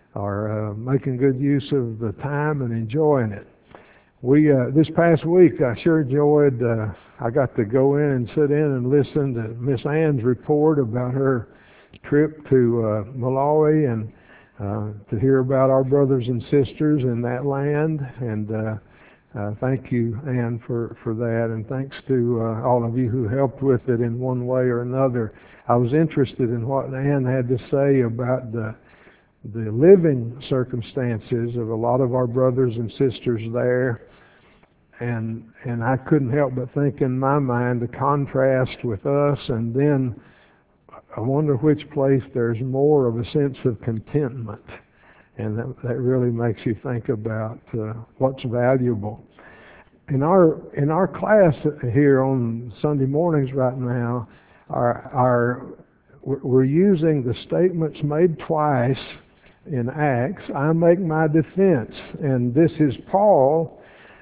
are making good use of the time and enjoying it. We this past week I sure enjoyed. I got to go in and sit in and listen to Miss Ann's report about her trip to Malawi and to hear about our brothers and sisters in that land. And thank you, Ann, for that, and thanks to all of you who helped with it in one way or another. I was interested in what Ann had to say about the living circumstances of a lot of our brothers and sisters there. And I couldn't help but think in my mind the contrast with us, and then I wonder which place there's more of a sense of contentment. And that really makes you think about what's valuable. In our class here on Sunday mornings right now, we're using the statements made twice in Acts. I make my defense, and this is Paul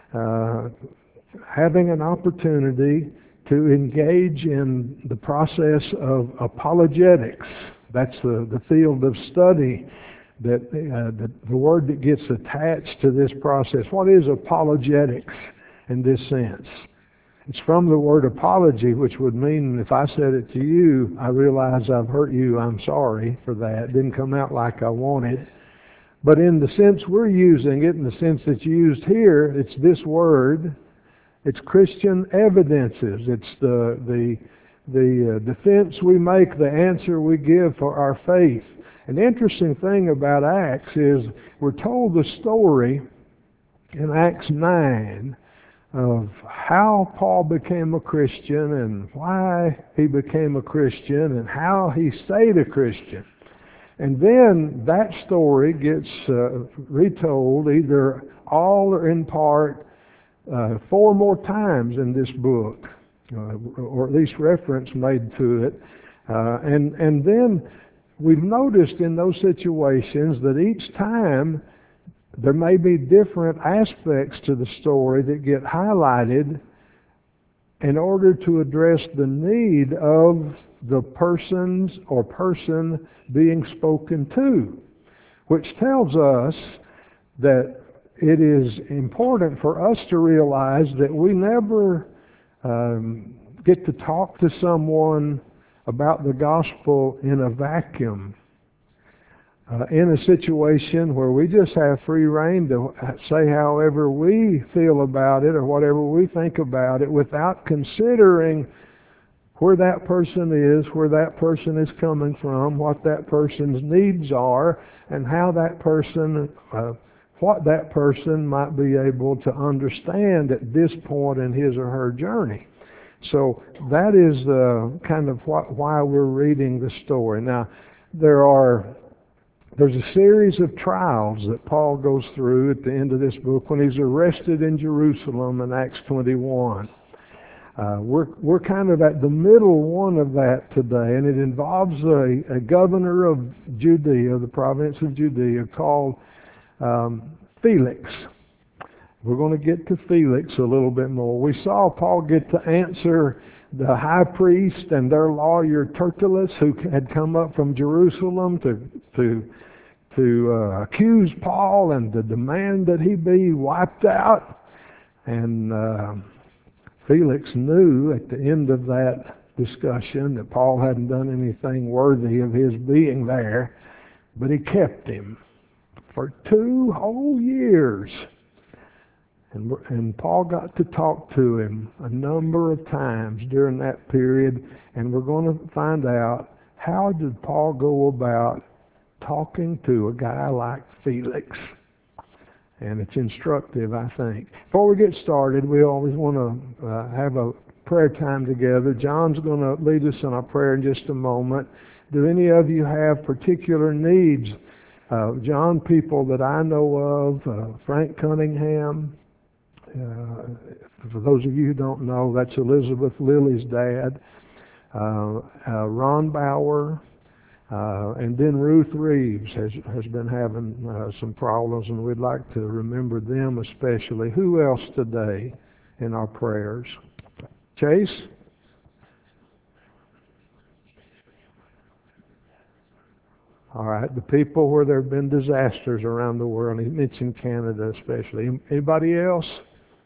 having an opportunity to engage in the process of apologetics. That's the field of study that the word that gets attached to this process. What is apologetics in this sense? It's from the word apology, which would mean if I said it to you, I realize I've hurt you, I'm sorry for that. It didn't come out like I wanted. But in the sense we're using it, in the sense that's used here, it's this word. It's Christian evidences. It's the defense we make, the answer we give for our faith. An interesting thing about Acts is we're told the story in Acts 9 of how Paul became a Christian and why he became a Christian and how he stayed a Christian. And then that story gets retold either all or in part 4 more times in this book, or at least reference made to it. And then we've noticed in those situations that each time there may be different aspects to the story that get highlighted in order to address the need of the persons or person being spoken to, which tells us that it is important for us to realize that we never get to talk to someone about the gospel in a vacuum. In a situation where we just have free rein to say however we feel about it or whatever we think about it without considering where that person is, where that person is coming from, what that person's needs are, and how that person, what that person might be able to understand at this point in his or her journey. So that is kind of why we're reading the story. Now, there's a series of trials that Paul goes through at the end of this book when he's arrested in Jerusalem in Acts 21. We're kind of at the middle one of that today, and it involves a governor of Judea, the province of Judea, called Felix. We're going to get to Felix a little bit more. We saw Paul get to answer the high priest and their lawyer Tertullus, who had come up from Jerusalem to accuse Paul and to demand that he be wiped out. And Felix knew at the end of that discussion that Paul hadn't done anything worthy of his being there, but he kept him for 2 whole years. And Paul got to talk to him a number of times during that period, and we're going to find out how did Paul go about talking to a guy like Felix. And it's instructive, I think. Before we get started, we always want to have a prayer time together. John's going to lead us in our prayer in just a moment. Do any of you have particular needs? John, people that I know of, Frank Cunningham. For those of you who don't know, that's Elizabeth Lily's dad. Ron Bauer. And then Ruth Reeves has been having some problems, and we'd like to remember them especially. Who else today in our prayers? Chase? All right, the people where there have been disasters around the world. He mentioned Canada especially. Anybody else?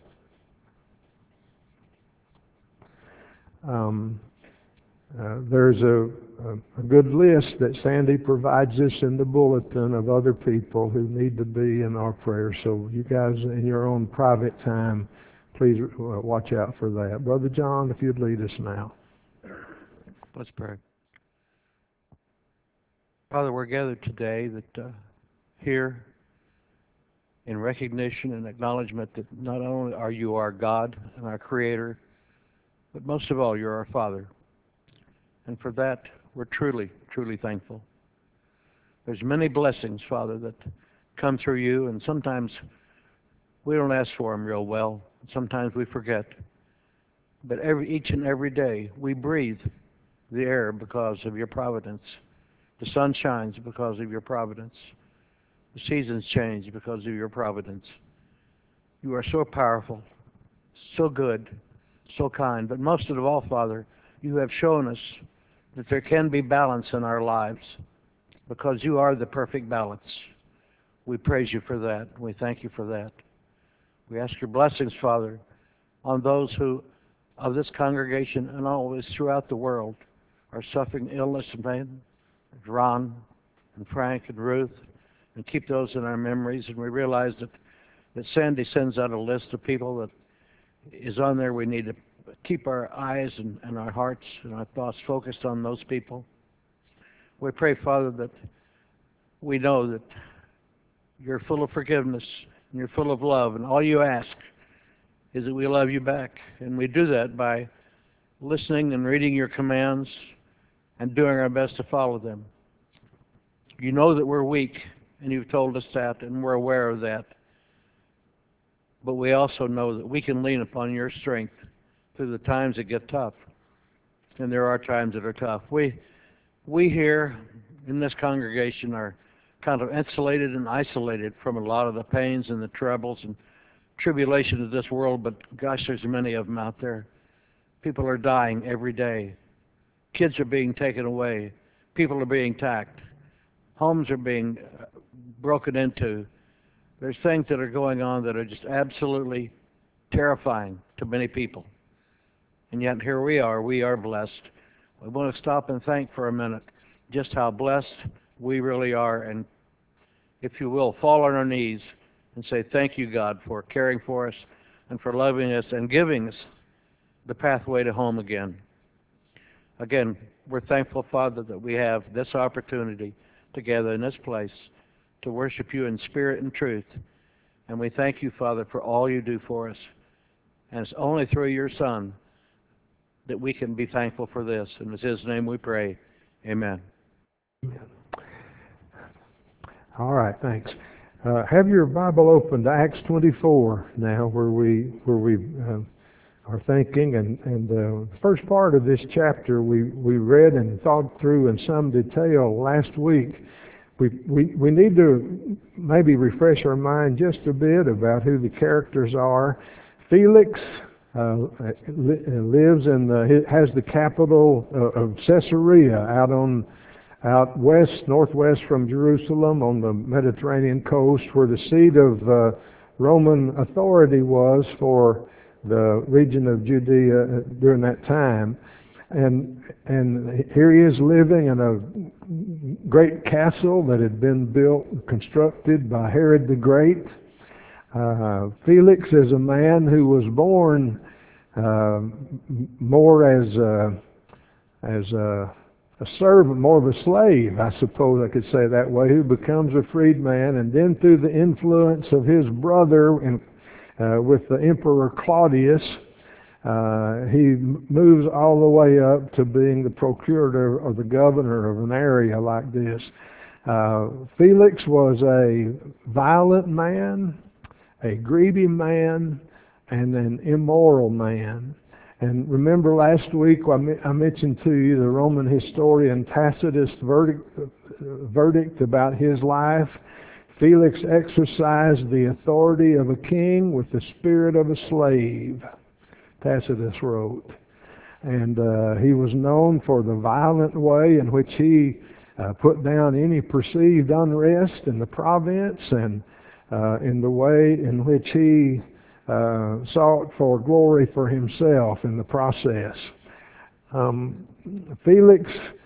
Um, there's a good list that Sandy provides us in the bulletin of other people who need to be in our prayers. So you guys, in your own private time, please watch out for that. Brother John, if you'd lead us now. Let's pray. Father, we're gathered today that here in recognition and acknowledgement that not only are you our God and our Creator, but most of all, you're our Father. And for that, we're truly, truly thankful. There's many blessings, Father, that come through you, and sometimes we don't ask for them real well. Sometimes we forget. But each and every day, we breathe the air because of your providence. The sun shines because of your providence. The seasons change because of your providence. You are so powerful, so good, so kind. But most of all, Father, you have shown us that there can be balance in our lives because you are the perfect balance. We praise you for that. We thank you for that. We ask your blessings, Father, on those who, of this congregation and always throughout the world, are suffering illness and pain. Ron and Frank and Ruth, and keep those in our memories. And we realize that Sandy sends out a list of people that is on there. We need to keep our eyes and our hearts and our thoughts focused on those people. We pray, Father, that we know that you're full of forgiveness and you're full of love, and all you ask is that we love you back. And we do that by listening and reading your commands and doing our best to follow them. You know that we're weak, and you've told us that, and we're aware of that. But we also know that we can lean upon your strength through the times that get tough. And there are times that are tough. We here in this congregation are kind of insulated and isolated from a lot of the pains and the troubles and tribulations of this world, but gosh, there's many of them out there. People are dying every day. Kids are being taken away. People are being attacked. Homes are being broken into. There's things that are going on that are just absolutely terrifying to many people. And yet here we are blessed. We want to stop and thank for a minute just how blessed we really are, and if you will, fall on our knees and say thank you, God, for caring for us and for loving us and giving us the pathway to home again. Again, we're thankful, Father, that we have this opportunity together in this place to worship you in spirit and truth. And we thank you, Father, for all you do for us. And it's only through your Son that we can be thankful for this. And it's his name we pray. Amen. All right, thanks. Have your Bible open to Acts 24 now, where we are thinking, and the first part of this chapter we read and thought through in some detail last week. We need to maybe refresh our mind just a bit about who the characters are. Felix lives has the capital of Caesarea out west, northwest from Jerusalem on the Mediterranean coast, where the seat of Roman authority was for the region of Judea during that time. And here he is living in a great castle that had been constructed by Herod the Great. Felix is a man who was born more as a servant, more of a slave, I suppose I could say that way, who becomes a freedman, and then through the influence of his brother with the Emperor Claudius, he moves all the way up to being the procurator or the governor of an area like this. Felix was a violent man, a greedy man, and an immoral man. And remember last week I mentioned to you the Roman historian Tacitus' verdict about his life. Felix exercised the authority of a king with the spirit of a slave, Tacitus wrote. And he was known for the violent way in which he put down any perceived unrest in the province and in the way in which he sought for glory for himself in the process. Felix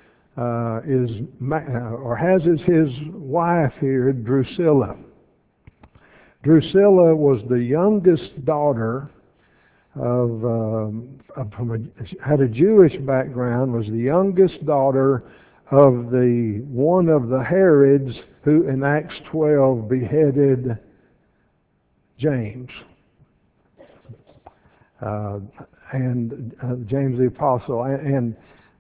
has as his wife here Drusilla. Drusilla was the youngest daughter had a Jewish background, was the youngest daughter of one of the Herods who in Acts 12 beheaded James. And James the Apostle. And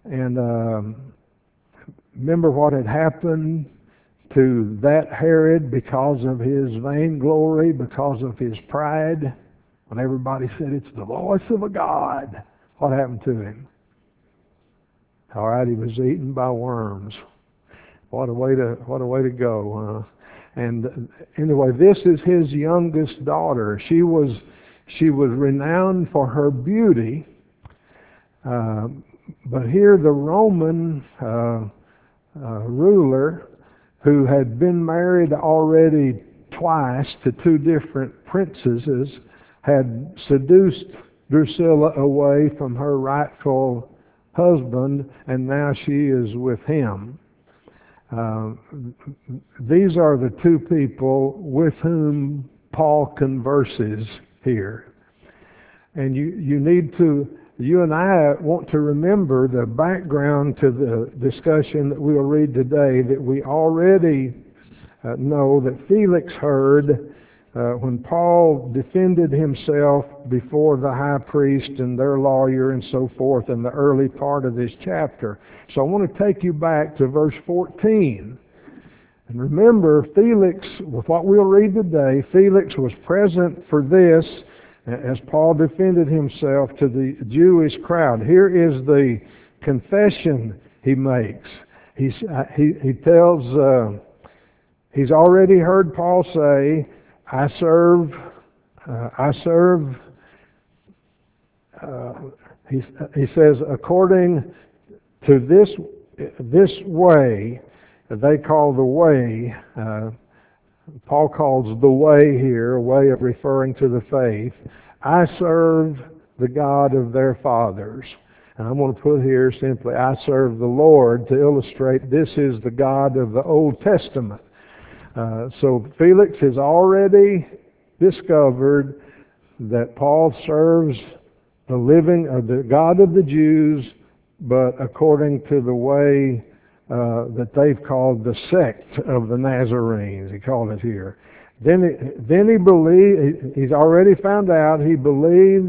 remember what had happened to that Herod because of his vainglory, because of his pride? When everybody said it's the voice of a God, what happened to him? All right, he was eaten by worms. What a way to go, huh? And anyway, this is his youngest daughter. She was renowned for her beauty, but here the Roman ruler, who had been married already twice to two different princesses, had seduced Drusilla away from her rightful husband, and now she is with him. These are the two people with whom Paul converses here. And you and I want to remember the background to the discussion that we'll read today, that we already know that Felix heard when Paul defended himself before the high priest and their lawyer and so forth in the early part of this chapter. So I want to take you back to verse 14. And remember, Felix, with what we'll read today, Felix was present for this as Paul defended himself to the Jewish crowd. Here is the confession he makes. He tells, he's already heard Paul say, I serve, he says, according to this way, they call the way, Paul calls the way here a way of referring to the faith. I serve the God of their fathers. And I'm going to put here simply, I serve the Lord, to illustrate this is the God of the Old Testament. So Felix has already discovered that Paul serves the God of the Jews, but according to the way that they've called the sect of the Nazarenes. He called it here. Then he's already found out he believes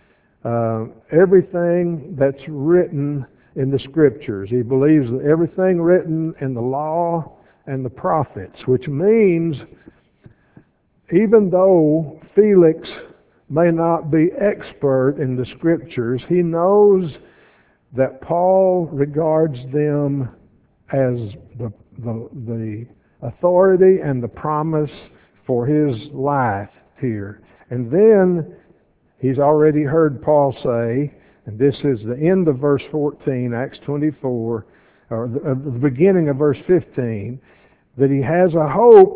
everything that's written in the Scriptures. He believes everything written in the law and the prophets, which means even though Felix may not be expert in the Scriptures, he knows that Paul regards them as the authority and the promise for his life here. And then he's already heard Paul say, and this is the end of verse 14, Acts 24, or the beginning of verse 15, that he has a hope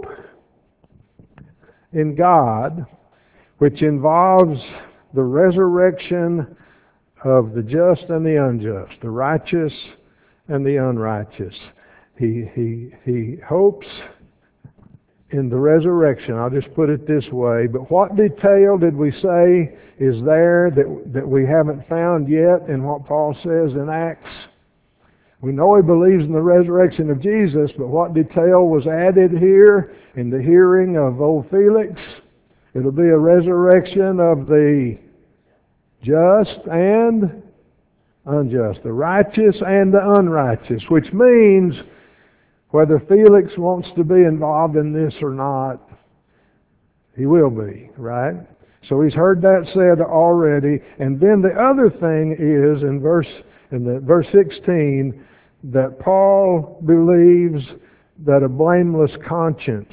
in God which involves the resurrection of the just and the unjust, the righteous and the unrighteous. He hopes in the resurrection. I'll just put it this way. But what detail did we say is there that we haven't found yet in what Paul says in Acts? We know he believes in the resurrection of Jesus, but what detail was added here in the hearing of old Felix? It'll be a resurrection of the just and unjust, the righteous and the unrighteous, which means whether Felix wants to be involved in this or not, he will be, right? So he's heard that said already. And then the other thing is in verse 16 that Paul believes that a blameless conscience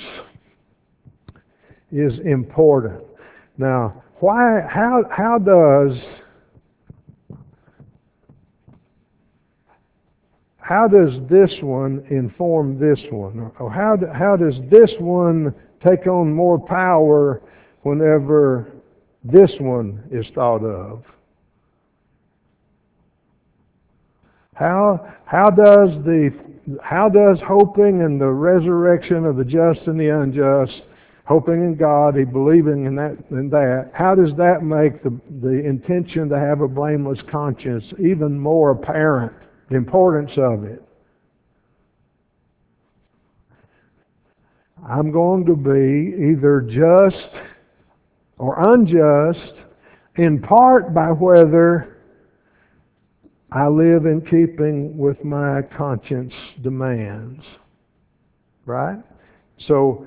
is important. Now, how how does this one inform this one? Or how does this one take on more power whenever this one is thought of? How does hoping in the resurrection of the just and the unjust, hoping in God, believing in that, how does that make the intention to have a blameless conscience even more apparent, the importance of it? I'm going to be either just or unjust in part by whether I live in keeping with my conscience demands. Right? So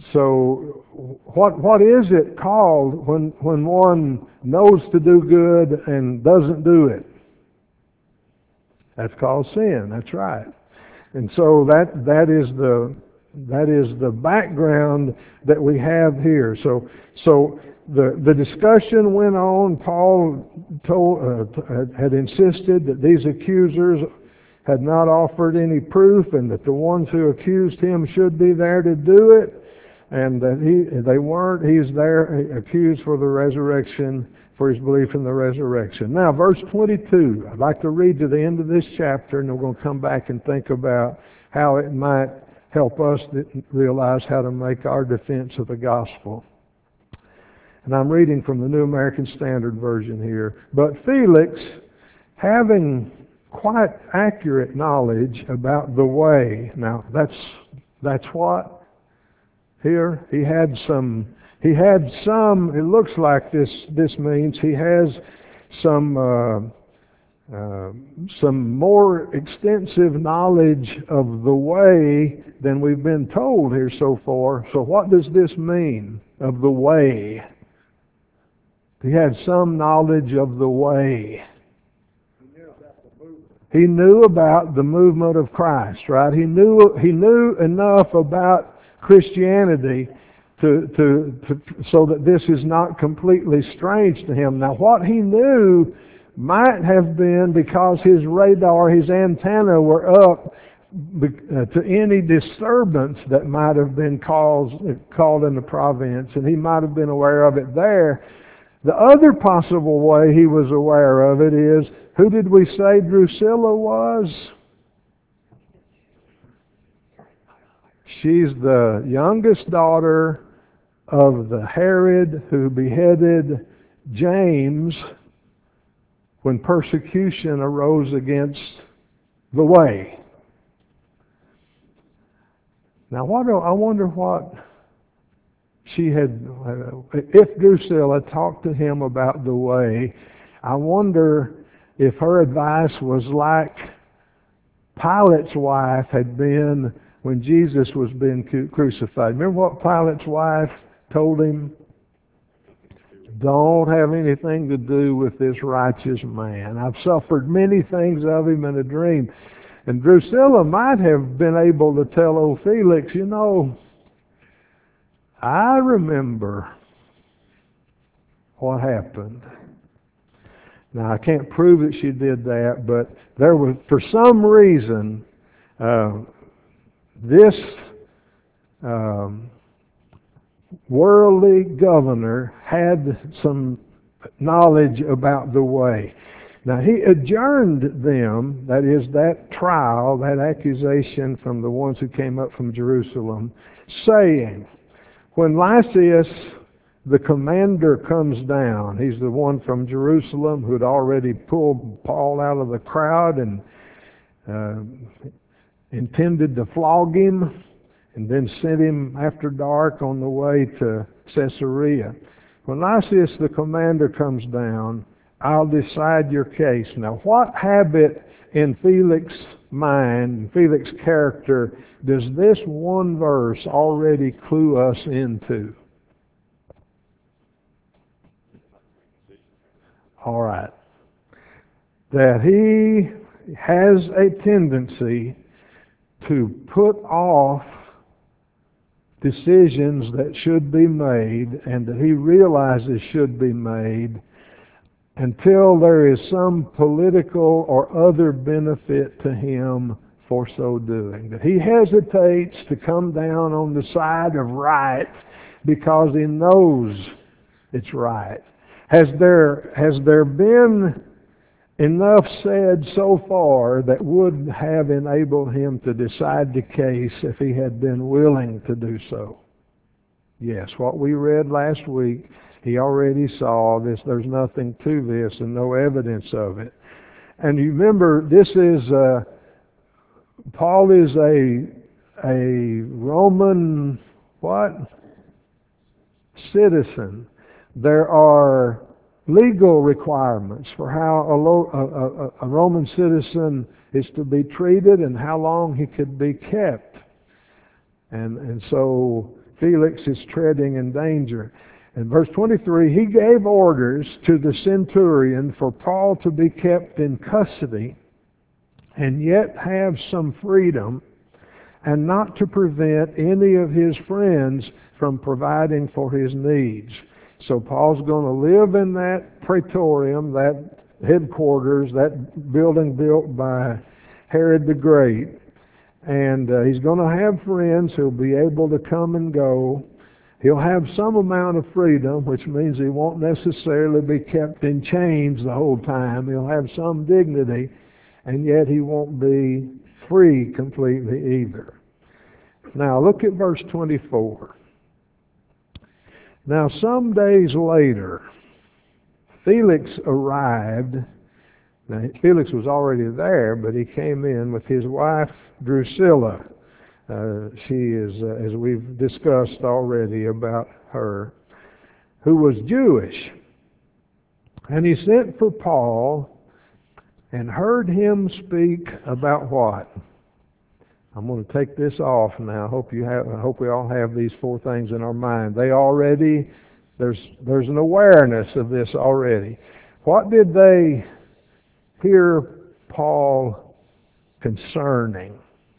what is it called when one knows to do good and doesn't do it? That's called sin. That's right. And so that is the background that we have here. So the discussion went on. Paul had insisted that these accusers had not offered any proof, and that the ones who accused him should be there to do it, and that they weren't. He's there accused for the resurrection, for his belief in the resurrection. Now, verse 22. I'd like to read to the end of this chapter, and we're going to come back and think about how it might help us realize how to make our defense of the gospel. And I'm reading from the New American Standard Version here. But Felix, having quite accurate knowledge about the way. Now, that's what? Here, he had some, it looks like this means he has some more extensive knowledge of the way than we've been told here so far. So what does this mean, of the way? He had some knowledge of the way. He knew about the movement of Christ, right? He knew enough about Christianity so that this is not completely strange to him. Now, what he knew might have been because his radar, his antenna were up to any disturbance that might have been called in the province, and he might have been aware of it there. The other possible way he was aware of it is, who did we say Drusilla was? She's the youngest daughter of the Herod who beheaded James when persecution arose against the way. Now, I wonder what she had, if Drusilla talked to him about the way, I wonder if her advice was like Pilate's wife had been when Jesus was being crucified. Remember what Pilate's wife told him? Don't have anything to do with this righteous man. I've suffered many things of him in a dream. And Drusilla might have been able to tell old Felix, you know, I remember what happened. Now, I can't prove that she did that, but there was, for some reason, this worldly governor had some knowledge about the way. Now, he adjourned them, that is, that trial, that accusation from the ones who came up from Jerusalem, saying, when Lysias, the commander, comes down, he's the one from Jerusalem who had already pulled Paul out of the crowd and intended to flog him, and then sent him after dark on the way to Caesarea. When Lysias, the commander, comes down, I'll decide your case. Now, what habit in Felix's mind, Felix's character, does this one verse already clue us into? All right. That he has a tendency to put off decisions that should be made and that he realizes should be made until there is some political or other benefit to him for so doing. That he hesitates to come down on the side of right because he knows it's right. Has there been enough said so far that would have enabled him to decide the case if he had been willing to do so? Yes, what we read last week, he already saw this. There's nothing to this and no evidence of it. And you remember, this is Paul is a Roman what? Citizen. There are legal requirements for how a Roman citizen is to be treated and how long he could be kept. And so Felix is treading in danger. In verse 23, he gave orders to the centurion for Paul to be kept in custody and yet have some freedom, and not to prevent any of his friends from providing for his needs. So Paul's going to live in that praetorium, that headquarters, that building built by Herod the Great. And he's going to have friends who'll be able to come and go. He'll have some amount of freedom, which means he won't necessarily be kept in chains the whole time. He'll have some dignity, and yet he won't be free completely either. Now look at verse 24. Now some days later, Felix arrived. Now, Felix was already there, but he came in with his wife Drusilla. She is, as we've discussed already about her, who was Jewish. And he sent for Paul and heard him speak about what? I'm going to take this off now. I hope we all have these four things in our mind. There's an awareness of this already. What did they hear Paul concerning?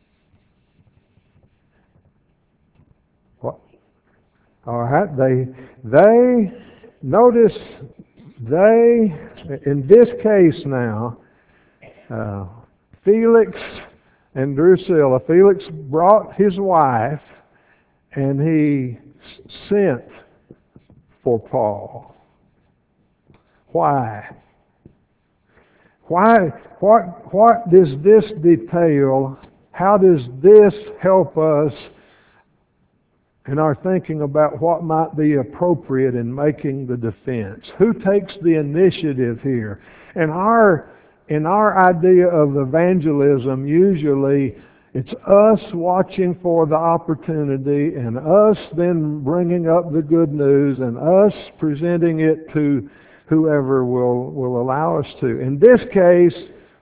What? All right, they notice in this case now, Felix and Drusilla. Felix brought his wife, and he sent for Paul. Why? What does this detail? How does this help us in our thinking about what might be appropriate in making the defense? Who takes the initiative here? In our idea of evangelism, usually it's us watching for the opportunity and us then bringing up the good news and us presenting it to whoever will allow us to. In this case,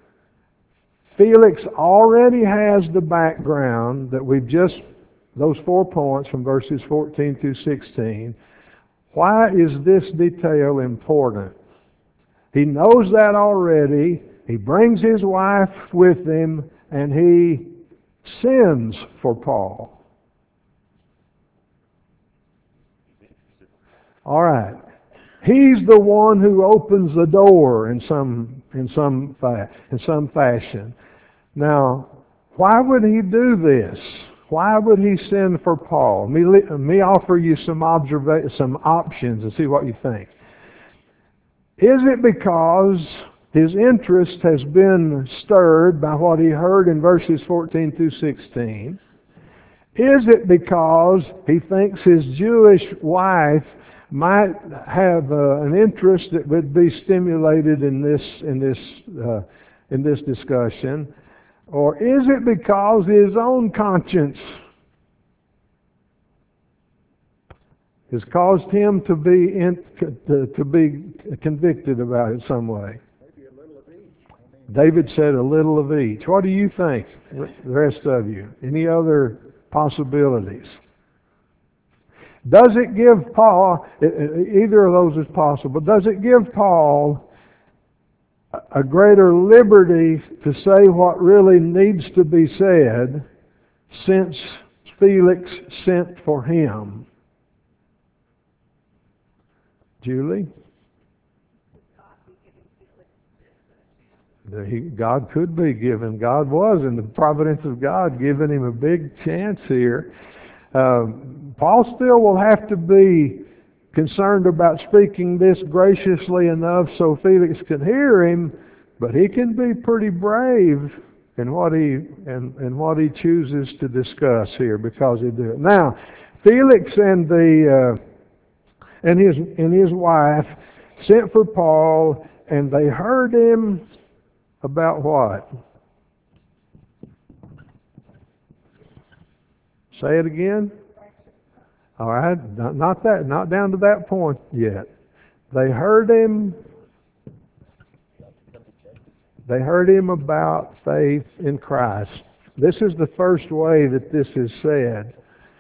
Felix already has the background that those 4 points from verses 14 through 16. Why is this detail important? He knows that already. He brings his wife with him, and he sends for Paul. All right. He's the one who opens the door in some fashion. Now, why would he do this? Why would he send for Paul? Let me offer you some options and see what you think. Is it because his interest has been stirred by what he heard in verses 14 through 16? Is it because he thinks his Jewish wife might have an interest that would be stimulated in this discussion? Or is it because his own conscience has caused him to be convicted about it some way? Maybe a little of each. David said a little of each. What do you think, the rest of you? Any other possibilities? Does it give Paul, either of those is possible, does it give Paul a greater liberty to say what really needs to be said since Felix sent for him? Julie? God could be given. God was, in the providence of God, giving him a big chance here. Paul still will have to be concerned about speaking this graciously enough so Felix can hear him, but he can be pretty brave in what he chooses to discuss here, because he do it. Now, Felix and his wife sent for Paul, and they heard him about what? Say it again. All right, not down to that point yet. They heard him about faith in Christ. This is the first way that this is said,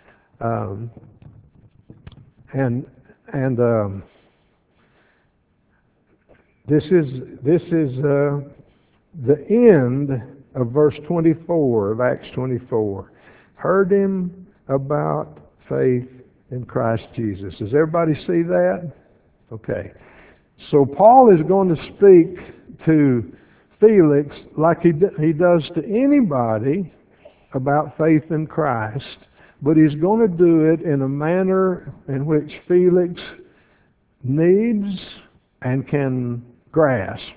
this is the end of verse 24 of Acts 24. Heard him about faith in Christ Jesus. Does everybody see that? Okay. So Paul is going to speak to Felix like he does to anybody about faith in Christ, but he's going to do it in a manner in which Felix needs and can grasp.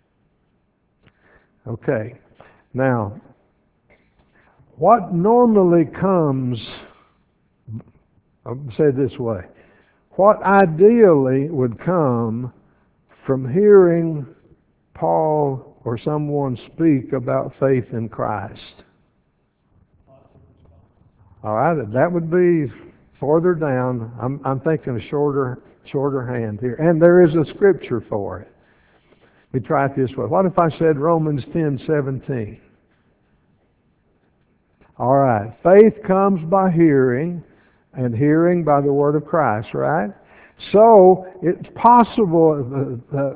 Okay. Now, what normally comes, I'll say it this way, what ideally would come from hearing Paul or someone speak about faith in Christ? All right, that would be farther down. I'm thinking a shorter hand here, and there is a scripture for it. We try it this way. What if I said Romans 10:17? All right, faith comes by hearing, and hearing by the word of Christ, right? So it's possible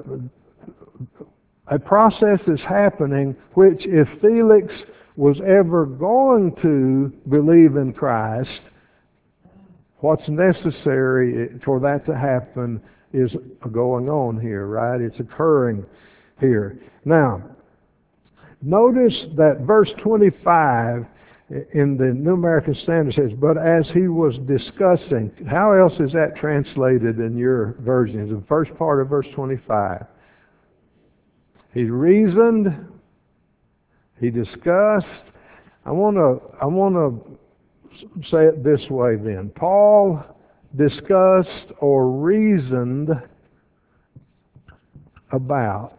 a process is happening which, if Felix was ever going to believe in Christ, what's necessary for that to happen is going on here, right? It's occurring here. Now, notice that verse 25 in the New American Standard says, but as he was discussing. How else is that translated in your version? It's the first part of verse 25. He reasoned, he discussed. I want to say it this way then. Paul discussed or reasoned about.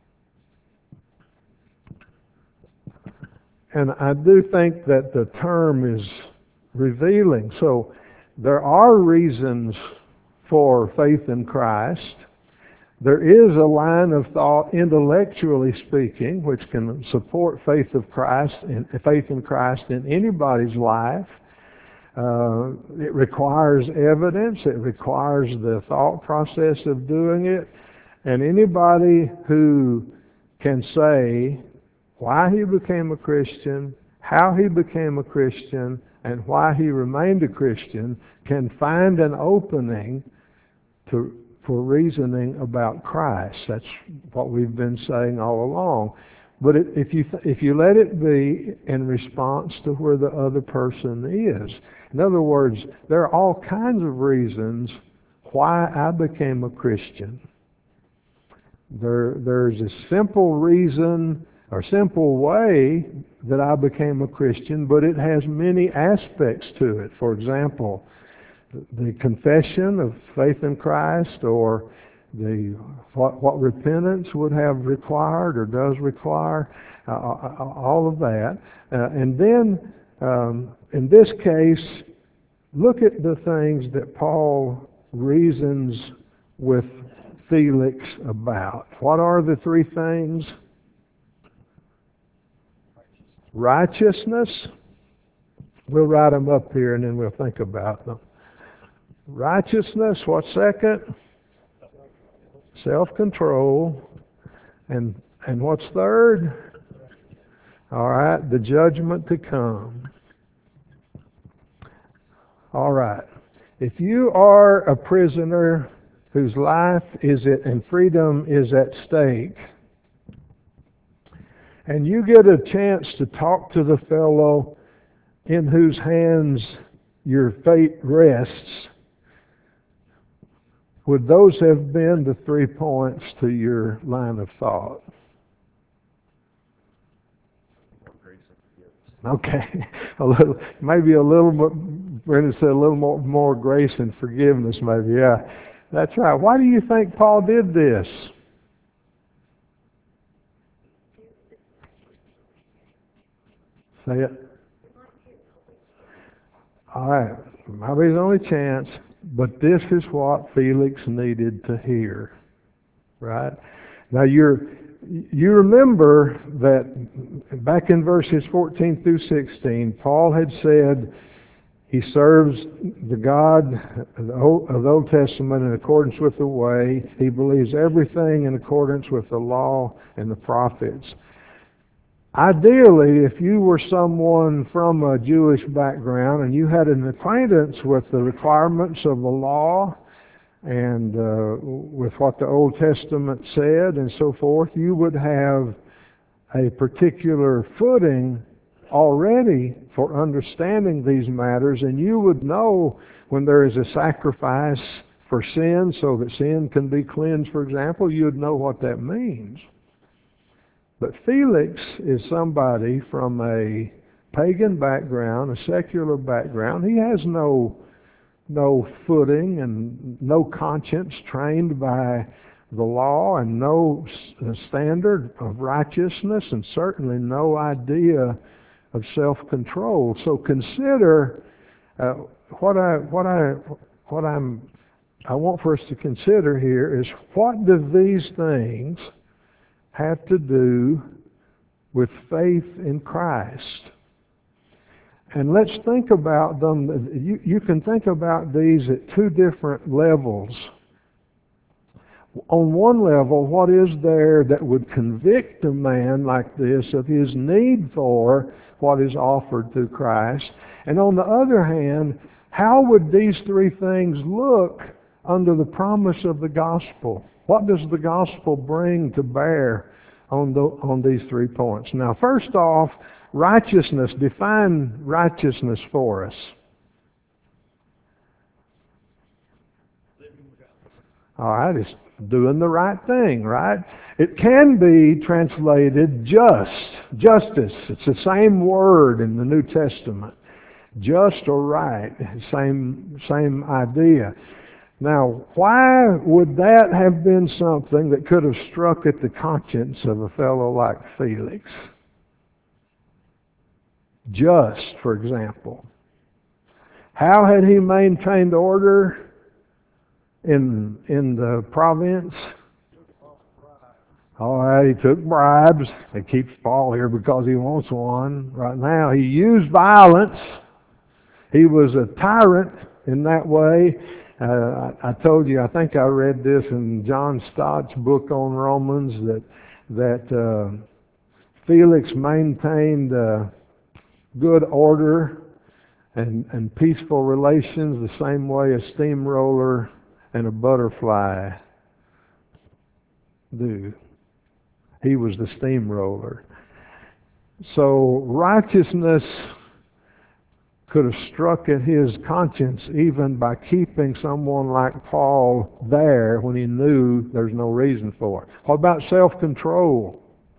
And I do think that the term is revealing. So there are reasons for faith in Christ. There is a line of thought, intellectually speaking, which can support faith in Christ in anybody's life. It requires evidence. It requires the thought process of doing it. And anybody who can say why he became a Christian, how he became a Christian, and why he remained a Christian can find an opening for reasoning about Christ. That's what we've been saying all along. But if you let it be in response to where the other person is. In other words, there are all kinds of reasons why I became a Christian. There's a simple reason or simple way that I became a Christian, but it has many aspects to it. For example, the confession of faith in Christ, or what repentance would have required or does require, all of that. And then, in this case, look at the things that Paul reasons with Felix about. What are the three things? Righteousness. We'll write them up here and then we'll think about them. Righteousness. What's second? Self-control. And what's third? All right, the judgment to come. All right. If you are a prisoner whose life and freedom is at stake, and you get a chance to talk to the fellow in whose hands your fate rests, would those have been the 3 points to your line of thought? Okay, maybe a little more. Brenda said a little more grace and forgiveness, maybe. Yeah, that's right. Why do you think Paul did this? Say it. All right, maybe his only chance, but this is what Felix needed to hear, right? Now you remember that back in verses 14 through 16, Paul had said he serves the God of the Old Testament in accordance with the way. He believes everything in accordance with the law and the prophets. Ideally, if you were someone from a Jewish background and you had an acquaintance with the requirements of the law and with what the Old Testament said and so forth, you would have a particular footing already for understanding these matters, and you would know when there is a sacrifice for sin so that sin can be cleansed, for example, you would know what that means. But Felix is somebody from a pagan background, a secular background. He has no footing and no conscience trained by the law and no standard of righteousness and certainly no idea of self-control. So consider what I want for us to consider here is, what do these things have to do with faith in Christ? And let's think about them. You can think about these at two different levels. On one level, what is there that would convict a man like this of his need for what is offered through Christ? And on the other hand, how would these three things look under the promise of the gospel? What does the gospel bring to bear on these 3 points? Now, first off, righteousness. Define righteousness for us. All right, it's doing the right thing, right? It can be translated justice. It's the same word in the New Testament. Just or right, same idea. Now, why would that have been something that could have struck at the conscience of a fellow like Felix? Just, for example. How had he maintained order in the province? All right, he took bribes. He keeps Paul here because he wants one right now. He used violence. He was a tyrant in that way. I told you, I think I read this in John Stott's book on Romans, that Felix maintained good order and peaceful relations the same way a steamroller and a butterfly do. He was the steamroller. So righteousness could have struck at his conscience even by keeping someone like Paul there when he knew there's no reason for it. What about self-control?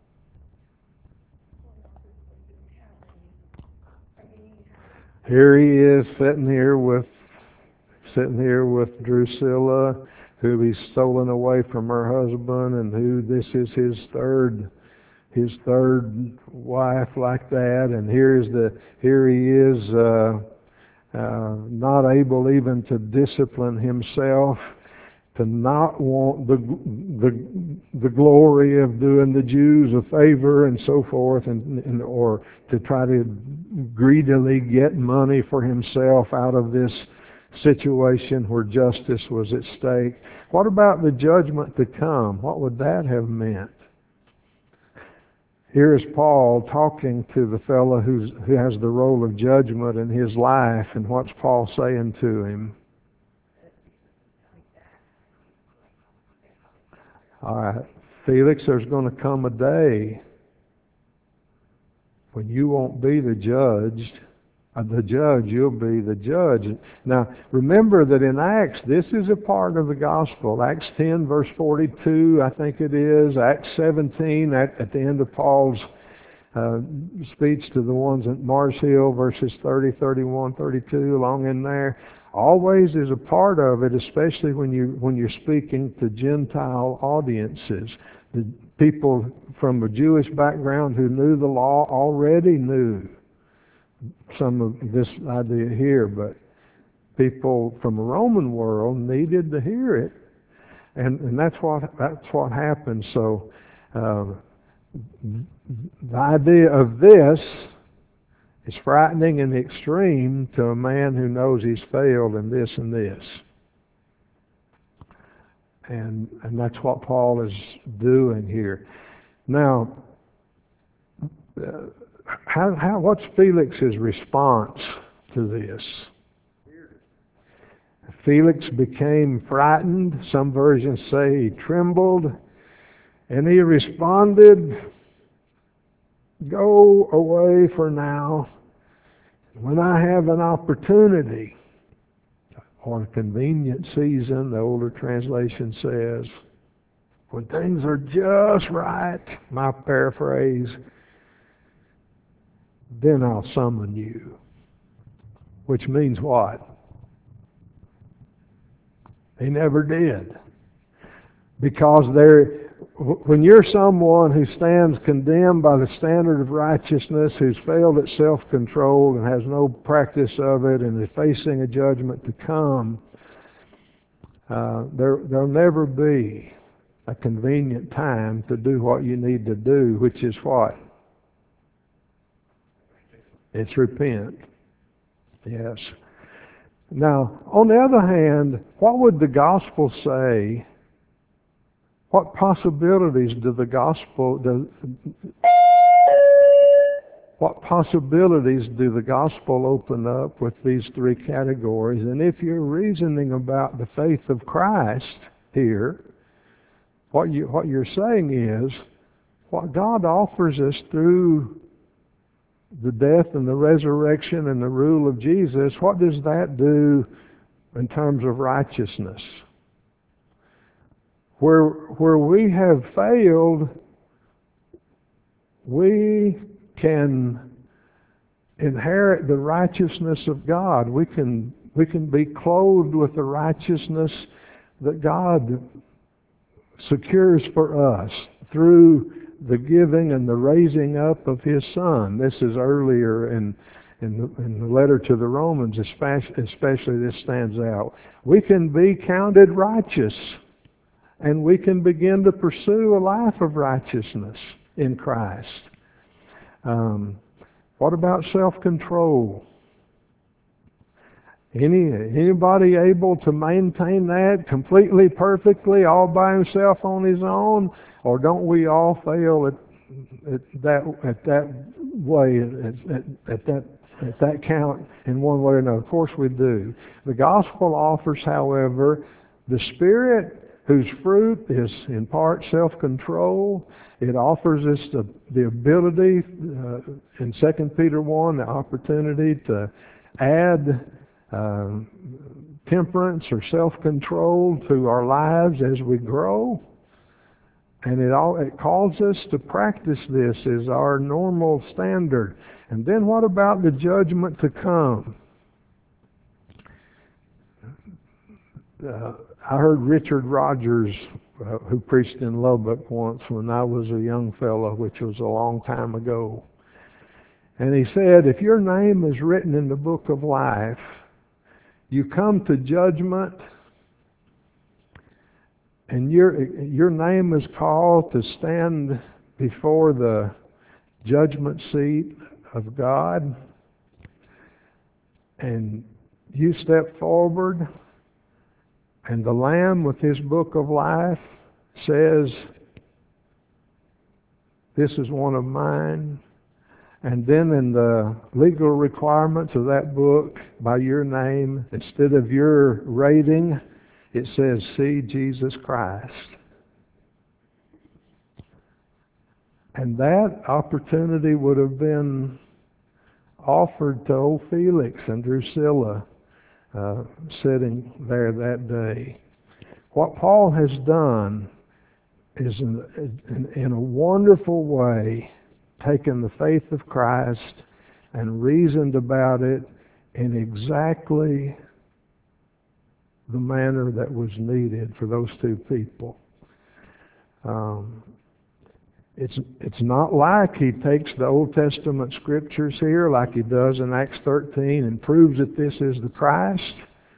Here he is sitting here with Drusilla, who he's stolen away from her husband, and who this is his third wife like that, and here he is not able even to discipline himself, to not want the glory of doing the Jews a favor and so forth, and or to try to greedily get money for himself out of this situation where justice was at stake. What about the judgment to come? What would that have meant? Here is Paul talking to the fellow who has the role of judgment in his life, and what's Paul saying to him? All right, Felix, there's going to come a day when you won't be the judge, you'll be the judge. Now, remember that in Acts, this is a part of the gospel. Acts 10, verse 42, I think it is. Acts 17, at the end of Paul's speech to the ones at Mars Hill, verses 30, 31, 32, along in there. Always is a part of it, especially when you're speaking to Gentile audiences. The people from a Jewish background who knew the law already knew some of this idea here, but people from the Roman world needed to hear it, and that's what happened. So the idea of this is frightening in the extreme to a man who knows he's failed in this and this. And that's what Paul is doing here. Now, what's Felix's response to this? Felix became frightened. Some versions say he trembled. And he responded, "Go away for now. When I have an opportunity, or a convenient season," the older translation says, when things are just right, my paraphrase, "then I'll summon you." Which means what? He never did. Because when you're someone who stands condemned by the standard of righteousness, who's failed at self-control and has no practice of it and is facing a judgment to come, there'll never be a convenient time to do what you need to do, which is what? It's repent. Yes. Now, on the other hand, what would the gospel say? What possibilities do the gospel open up with these three categories? And if you're reasoning about the faith of Christ here, what you're saying is what God offers us through the death and the resurrection and the rule of Jesus, what does that do in terms of righteousness? Where we have failed, we can inherit the righteousness of God. We can be clothed with the righteousness that God secures for us through the giving and the raising up of His Son. This is earlier in the letter to the Romans, especially this stands out. We can be counted righteous, and we can begin to pursue a life of righteousness in Christ. What about self-control? Anybody able to maintain that completely, perfectly, all by himself on his own? Or don't we all fail at that way, at that count in one way or another? Of course we do. The gospel offers, however, the Spirit, whose fruit is in part self-control. It offers us the ability, in 2 Peter 1, the opportunity to add temperance or self-control to our lives as we grow. And it calls us to practice this as our normal standard. And then what about the judgment to come? I heard Richard Rogers, who preached in Lubbock once when I was a young fellow, which was a long time ago. And he said, if your name is written in the book of life, you come to judgment, and your name is called to stand before the judgment seat of God, and you step forward, and the Lamb with His book of life says, this is one of mine. And then in the legal requirements of that book, by your name, instead of your rating, it says, see Jesus Christ. And that opportunity would have been offered to old Felix and Drusilla sitting there that day. What Paul has done is in a wonderful way taken the faith of Christ and reasoned about it in exactly the manner that was needed for those two people. It's not like he takes the Old Testament scriptures here like he does in Acts 13 and proves that this is the Christ.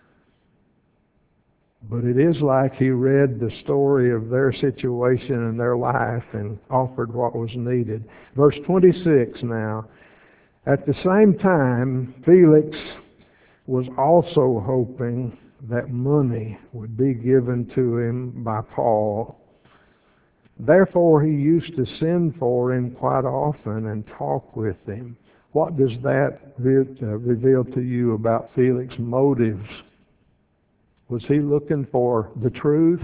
But it is like he read the story of their situation and their life and offered what was needed. Verse 26 now. At the same time, Felix was also hoping that money would be given to him by Paul. Therefore, he used to send for him quite often and talk with him. What does that reveal to you about Felix's motives? Was he looking for the truth?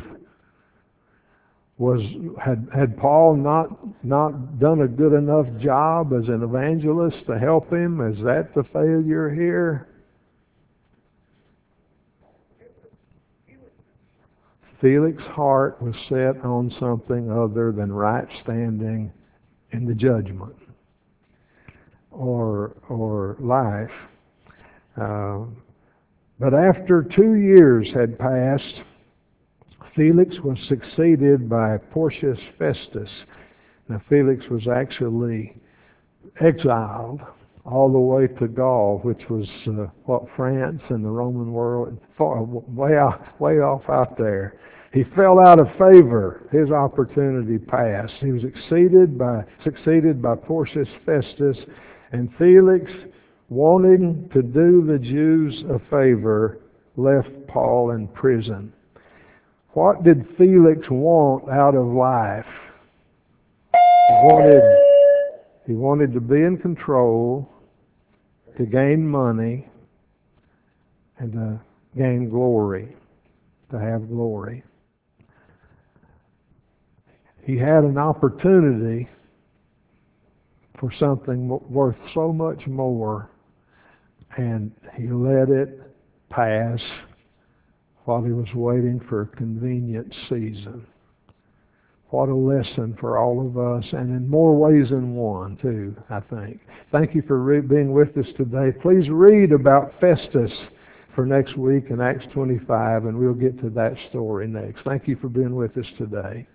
Had Paul not done a good enough job as an evangelist to help him? Is that the failure here? Felix's heart was set on something other than right standing in the judgment or life. But after 2 years had passed, Felix was succeeded by Porcius Festus. Now Felix was actually exiled all the way to Gaul, which was France and the Roman world, way off out there. He fell out of favor. His opportunity passed. He was succeeded by Porcius Festus, and Felix, wanting to do the Jews a favor, left Paul in prison. What did Felix want out of life? He wanted to be in control, to gain money, and to gain glory, to have glory. He had an opportunity for something worth so much more, and he let it pass while he was waiting for a convenient season. What a lesson for all of us, and in more ways than one, too, I think. Thank you for being with us today. Please read about Festus for next week in Acts 25, and we'll get to that story next. Thank you for being with us today.